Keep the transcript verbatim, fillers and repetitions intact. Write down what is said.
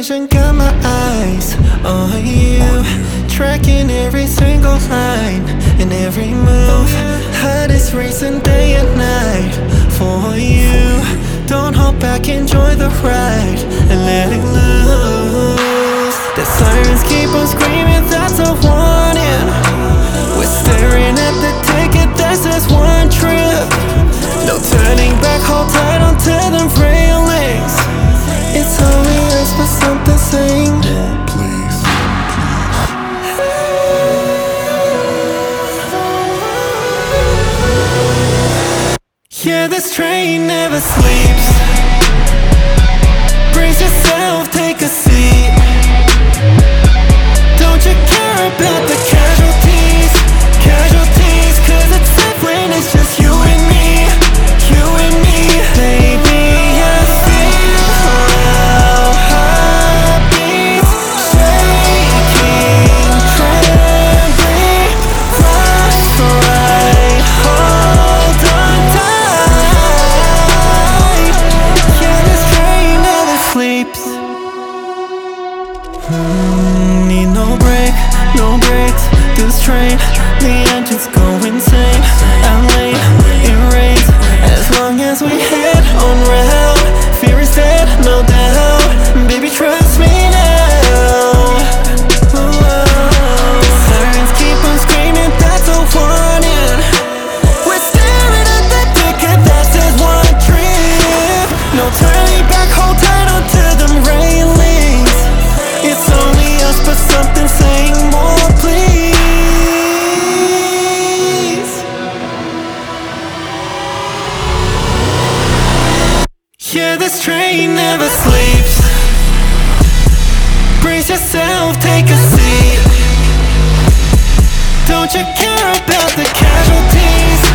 vision, got my eyes on you, tracking every single line and every move. Hottest racing day and night for you. Don't hold back, enjoy the ride and let it loose. The sirens keep on screaming, that's a warning. We're staring at the ticket that says one trip. No turning back, hold tight onto the railings. It's obvious, but something saying please. Yeah, this train never sleeps. Brace yourself, take a seat. Don't you care about the casualties? Casualties, cause it's safe when it's just you and me. You and me. Baby, I feel our heartbeats shaking, trembling. Right, right, hold on tight. Yeah, this train never sleeps. Mm, need no break, no breaks. This train, the engine's go insane. I'm late, it rains. As long as we head on route, fear is dead, no doubt. Baby, trust me now. Whoa. Sirens keep on screaming, that's a warning. We're staring at the ticket that says one trip. No turning back, hold tight onto them railings. It's only us, but something saying more, please. Yeah, this train never sleeps. Brace yourself, take a seat. Don't you care about the casualties?